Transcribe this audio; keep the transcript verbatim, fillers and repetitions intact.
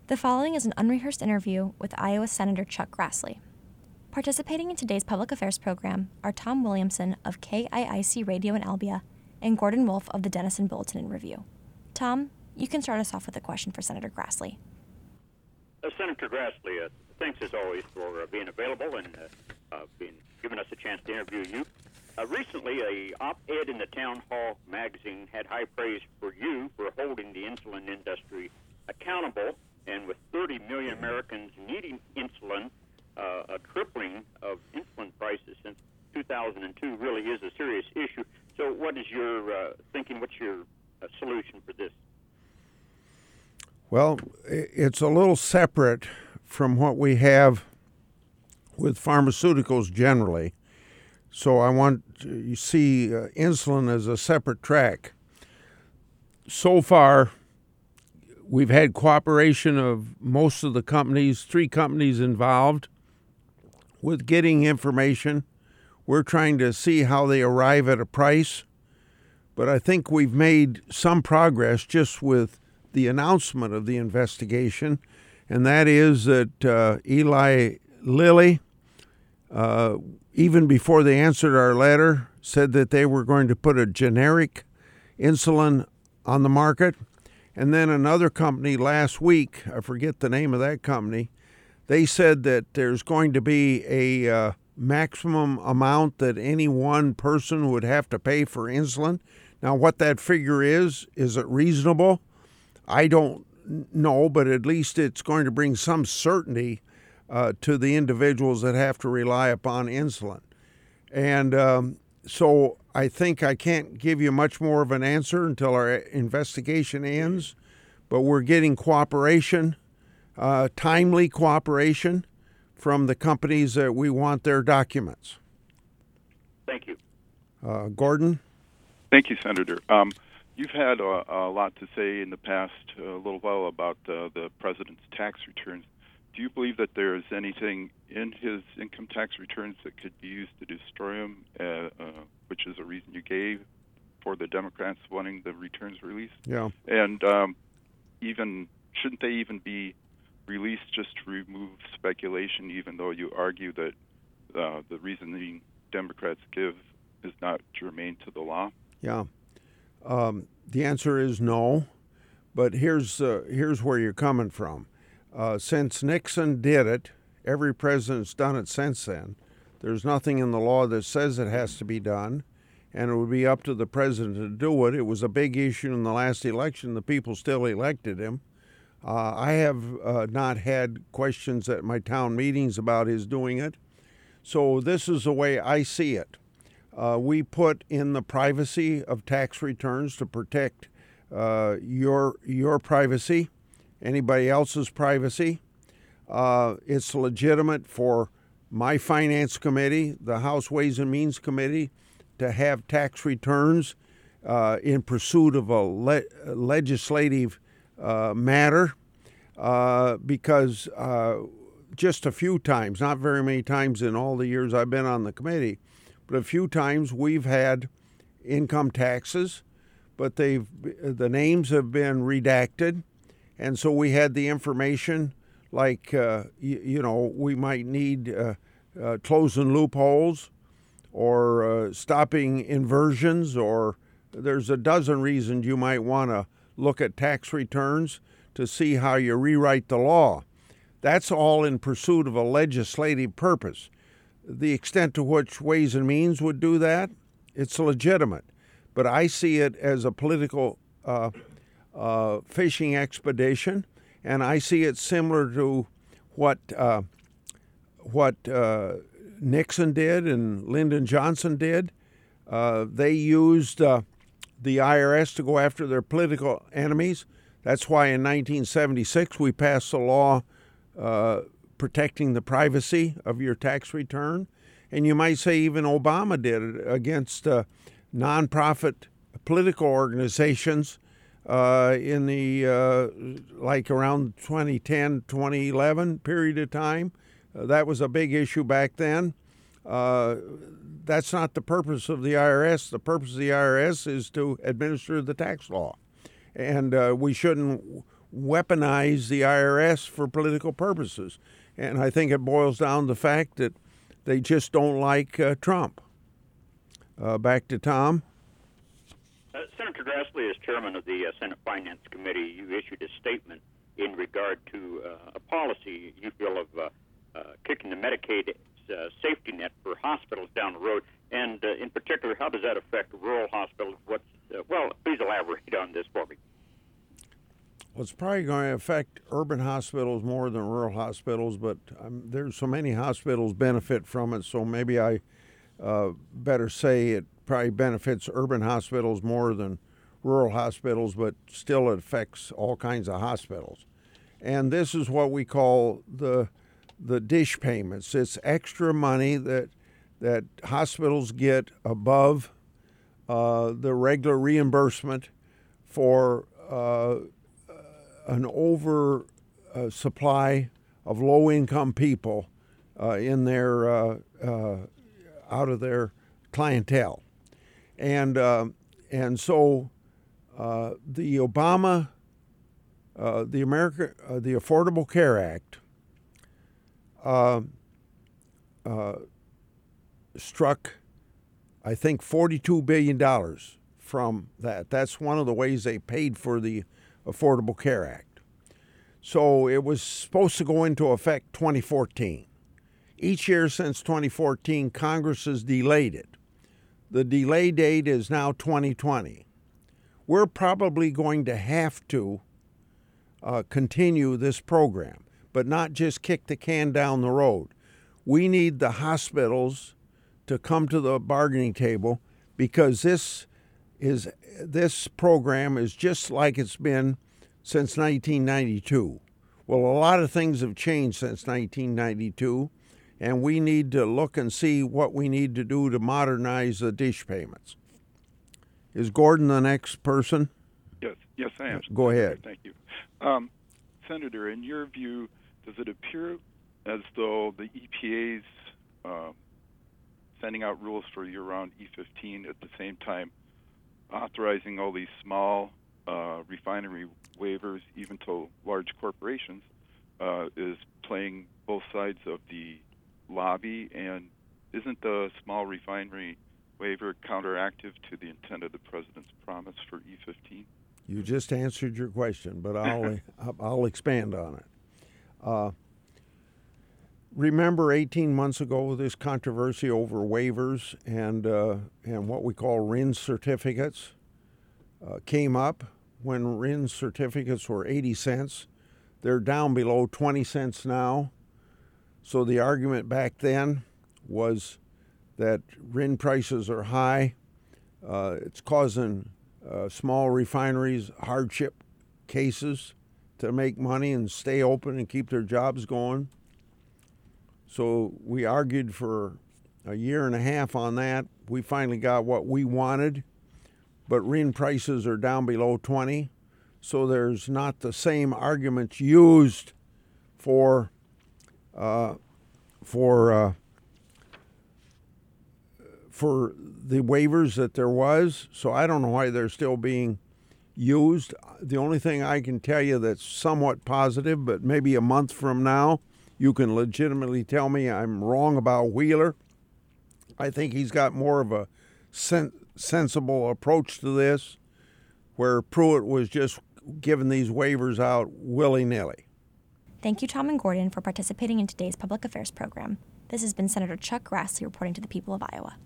The following is an unrehearsed interview with Iowa Senator Chuck Grassley. Participating in today's public affairs program are Tom Williamson of K I I C Radio in Albia and Gordon Wolf of the Denison Bulletin and Review. Tom, you can start us off with a question for Senator Grassley. Uh, Senator Grassley, uh, thanks as always for uh, being available and uh, uh, being, giving us a chance to interview you. Uh, recently, a op-ed in the Town Hall magazine had high praise for you for holding the insulin industry accountable, and with thirty million Americans needing insulin, uh, a tripling of insulin prices since two thousand two really is a serious issue. So what is your uh, thinking? What's your uh, solution for this? Well, it's a little separate from what we have with pharmaceuticals generally. So I want you see uh, insulin as a separate track. So far, we've had cooperation of most of the companies, three companies involved, with getting information. We're trying to see how they arrive at a price. But I think we've made some progress just with the announcement of the investigation, and that is that uh, Eli Lilly, uh, even before they answered our letter, said that they were going to put a generic insulin on the market. And then another company last week, I forget the name of that company, they said that there's going to be a uh, maximum amount that any one person would have to pay for insulin. Now, what that figure is, is it reasonable? I don't know, but at least it's going to bring some certainty uh, to the individuals that have to rely upon insulin. And um, so I think I can't give you much more of an answer until our investigation ends, but we're getting cooperation, uh, timely cooperation from the companies that we want their documents. Thank you. Uh, Gordon? Thank you, Senator. Um, you've had a, a lot to say in the past uh, little while about uh, the president's tax returns. Do you believe that there is anything in his income tax returns that could be used to destroy him, uh, uh, which is a reason you gave for the Democrats wanting the returns released? Yeah. And um, even shouldn't they even be released just to remove speculation, even though you argue that uh, the reason the Democrats give is not germane to the law? Yeah. Um, the answer is no, but here's uh, here's where you're coming from. Uh, since Nixon did it, every president's done it since then. There's nothing in the law that says it has to be done, and it would be up to the president to do it. It was a big issue in the last election. The people still elected him. Uh, I have uh, not had questions at my town meetings about his doing it. So this is the way I see it. Uh, we put in the privacy of tax returns to protect uh, your your privacy, anybody else's privacy. Uh, it's legitimate for my finance committee, the House Ways and Means Committee, to have tax returns uh, in pursuit of a le- legislative uh, matter uh, because uh, just a few times, not very many times in all the years I've been on the committee, but a few times we've had income taxes, but they've the names have been redacted, and so we had the information like uh, you, you know we might need uh, uh, closing loopholes or uh, stopping inversions, or there's a dozen reasons you might want to look at tax returns to see how you rewrite the law. That's all in pursuit of a legislative purpose. The extent to which Ways and Means would do that, it's legitimate. But I see it as a political uh, uh, fishing expedition, and I see it similar to what uh, what uh, Nixon did and Lyndon Johnson did. Uh, they used uh, the I R S to go after their political enemies. That's why in nineteen seventy-six we passed a law uh, protecting the privacy of your tax return. And you might say even Obama did it against uh, nonprofit political organizations uh, in the, uh, like around twenty ten, twenty eleven period of time. Uh, that was a big issue back then. Uh, that's not the purpose of the I R S. The purpose of the I R S is to administer the tax law. And uh, we shouldn't weaponize the I R S for political purposes. And I think it boils down to the fact that they just don't like uh, Trump. Uh, back to Tom. Uh, Senator Grassley, as chairman of the uh, Senate Finance Committee, you issued a statement in regard to uh, a policy you feel of uh, uh, kicking the Medicaid uh, safety net for hospitals down the road. And uh, in particular, how does that affect rural hospitals? What's, uh, well, please elaborate on this for me. Well, it's probably going to affect urban hospitals more than rural hospitals, but um, there's so many hospitals benefit from it, so maybe I uh, better say it probably benefits urban hospitals more than rural hospitals, but still it affects all kinds of hospitals. And this is what we call the the DSH payments. It's extra money that that hospitals get above uh, the regular reimbursement for uh, an over uh, supply of low-income people uh, in their uh, uh, out of their clientele, and uh, and so uh, the Obama, uh, the America, uh, the Affordable Care Act uh, uh, struck, I think, forty-two billion dollars from that. That's one of the ways they paid for the Affordable Care Act. So it was supposed to go into effect twenty fourteen. Each year since twenty fourteen, Congress has delayed it. The delay date is now twenty twenty. We're probably going to have to uh, continue this program, but not just kick the can down the road. We need the hospitals to come to the bargaining table, because this is this program is just like it's been since nineteen ninety-two. Well, a lot of things have changed since nineteen ninety-two, and we need to look and see what we need to do to modernize the DSH payments. Is Gordon the next person? Yes, yes, I am. Go ahead. Thank you. Um, Senator, in your view, does it appear as though the E P A's uh, sending out rules for year-round E fifteen at the same time authorizing all these small uh, refinery waivers, even to large corporations, uh, is playing both sides of the lobby? And isn't the small refinery waiver counteractive to the intent of the president's promise for E fifteen? You just answered your question, but I'll I'll expand on it. Uh, remember, eighteen months ago, this controversy over waivers and uh, and what we call R I N certificates uh, came up. When R I N certificates were eighty cents, they're down below twenty cents now. So the argument back then was that R I N prices are high. Uh, it's causing uh, small refineries hardship cases to make money and stay open and keep their jobs going. So we argued for a year and a half on that. We finally got what we wanted, but R I N prices are down below twenty, so there's not the same arguments used for uh, for uh, for the waivers that there was. So I don't know why they're still being used. The only thing I can tell you that's somewhat positive, but maybe a month from now, you can legitimately tell me I'm wrong about Wheeler. I think he's got more of a sen- sensible approach to this, where Pruitt was just giving these waivers out willy-nilly. Thank you, Tom and Gordon, for participating in today's Public Affairs program. This has been Senator Chuck Grassley reporting to the people of Iowa.